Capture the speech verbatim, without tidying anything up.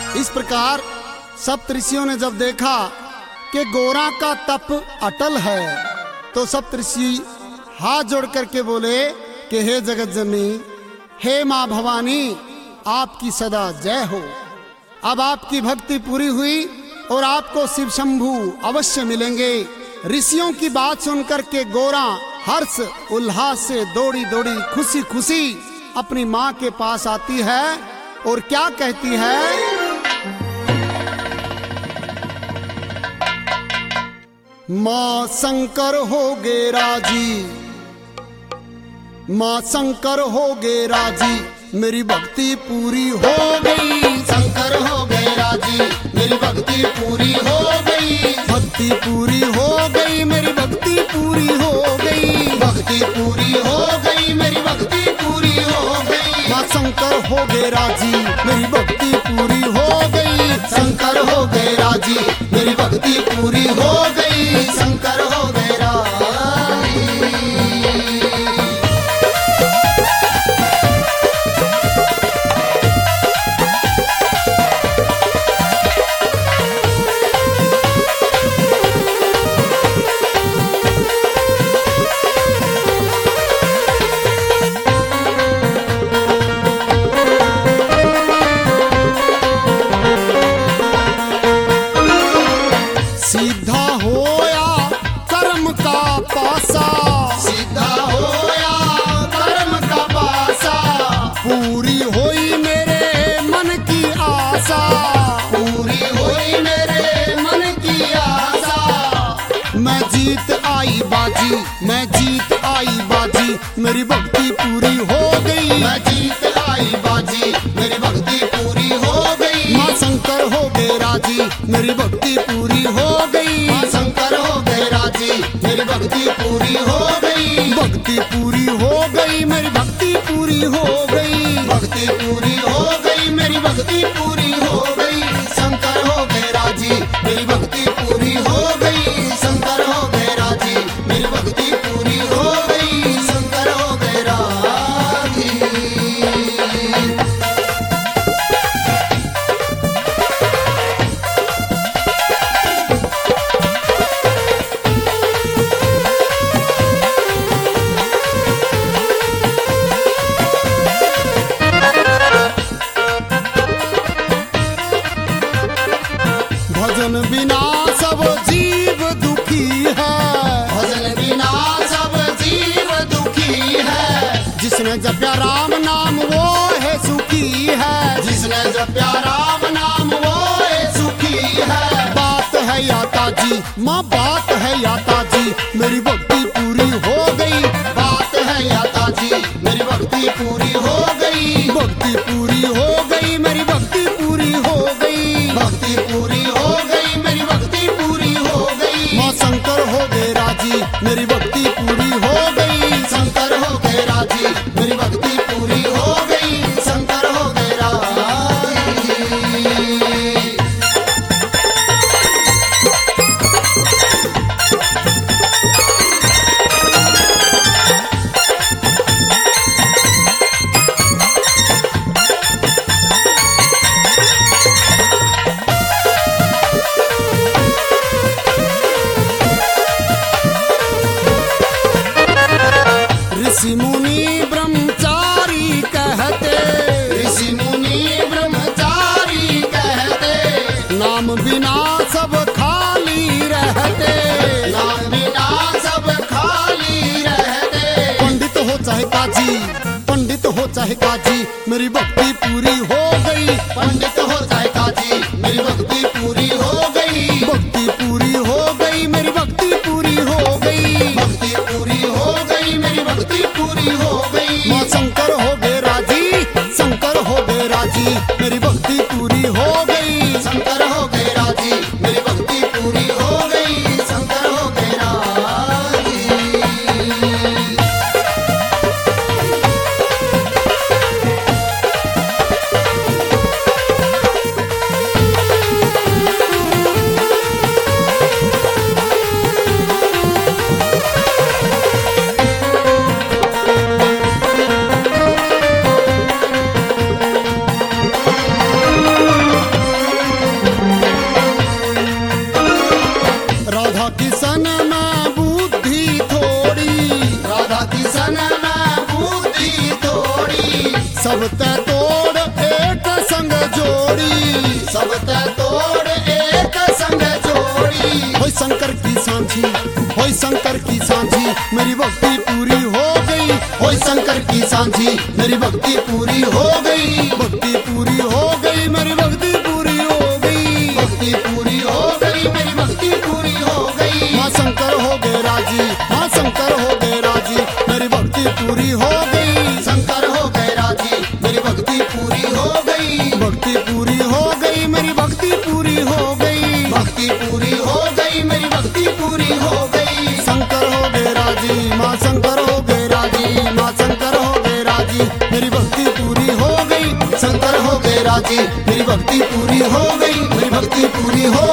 इस प्रकार सप्तऋषियों ने जब देखा कि गोरा का तप अटल है तो सप्तऋषि हाथ जोड़ करके बोले कि हे जगत जननी, हे माँ भवानी, आपकी सदा जय हो। अब आपकी भक्ति पूरी हुई और आपको शिव शंभू अवश्य मिलेंगे। ऋषियों की बात सुनकर के गोरा हर्ष उल्लास से दौड़ी दौड़ी खुशी खुशी अपनी माँ के पास आती है और क्या कहती है, माँ शंकर हो गे राजी, माँ शंकर हो गे राजी, मेरी भक्ति पूरी हो गई। शंकर हो गए राजी, मेरी भक्ति पूरी हो गई। भक्ति पूरी हो गई, मेरी भक्ति पूरी हो गई। भक्ति पूरी हो गई, मेरी भक्ति पूरी हो गई। माँ शंकर हो गए राजी, मेरी भक्ति पूरी हो गई। शंकर हो गए राजी, मेरी भक्ति पूरी हो गई। शंकर हो गए राजी। सीधा होया कर्म का पासा, सीधा होया कर्म का पासा, पूरी होई मेरे मन की आशा, पूरी होई मेरे मन की आशा। मैं जीत आई बाजी, मैं जीत आई बाजी, मेरी भक्ति पूरी हो गई। मैं जीत आई बाजी, मेरी भक्ति पूरी हो गई। माँ शंकर हो गए राजी, मेरी भक्ति पूरी हो गई। माँ शंकर हो गए राजी, मेरी भक्ति पूरी हो गई। भक्ति पूरी हो गई, मेरी भक्ति पूरी हो गई। भक्ति पूरी हो गई, मेरी भक्ति पूरी हो गई। शंकर हो गए राजी, मेरी भक्ति पूरी हो गई। शंकर हो गए राजी, मेरी भक्ति पूरी हो गई। शंकर हो गए राजी। भजन बिना सब जीव दुखी है। भजन बिना सब जीव दुखी है। जिसने जप्या राम नाम वो है सुखी है। जिसने जप्या राम नाम वो है सुखी है। बात है याता जी, माँ बात है याता जी, मेरी भक्ति पूरी हो गई। बात है याता जी, मेरी भक्ति पूरी हो गई। भक्ति पूरी हो गई, मेरी भक्ति पूरी हो गई। भक्ति पूरी हो गई, मेरी भक्ति पूरी हो गई। माँ शंकर हो गए राजी, मेरी भक्ति पूरी हो गई। शंकर हो गए राजी, मेरी भक्ति पूरी हो गई। शंकर हो गए राजी। ऋषि मुनि ब्रह्मचारी कहते, ऋषि मुनि ब्रह्मचारी कहते, नाम बिना सब खाली रहते। नाम बिना सब खाली रहते। पंडित हो चाहे काजी, पंडित हो चाहे काजी, मेरी भक्ति पूरी हो गई। पंडित हो चाहे काजी, मेरी भक्ति पूरी हो गई। भक्ति पूरी हो गई, मेरी भक्ति पूरी हो गई। भक्ति पूरी हो गई, मेरी भक्ति पूरी हो गई। माँ शंकर हो गए राजी, शंकर हो गए राजी, मेरी भक्ति पूरी हो गई। शंकर हो गए राजी, मेरी भक्ति पूरी हो गई। शंकर हो गए राजी। मेरी भक्ति पूरी हो गई। ओए शंकर की सांझी मेरी भक्ति पूरी हो गई। भक्ति पूरी हो गई, मेरी भक्ति पूरी हो गई। भक्ति पूरी हो गई, मेरी भक्ति पूरी हो गई। माँ शंकर हो गए राजी, माँ शंकर हो गए राजी, मेरी भक्ति पूरी हो गई। शंकर हो गए राजी, मेरी भक्ति पूरी हो गई। भक्ति पूरी हो गई, मेरी भक्ति पूरी हो गई। भक्ति पूरी हो गई, मेरी भक्ति पूरी हो गई। शंकर हो गए राजी, माँ शंकर हो गए राजी, माँ शंकर हो गए राजी, मेरी भक्ति पूरी हो गई। शंकर हो गए राजी, मेरी भक्ति पूरी हो गई, मेरी भक्ति पूरी हो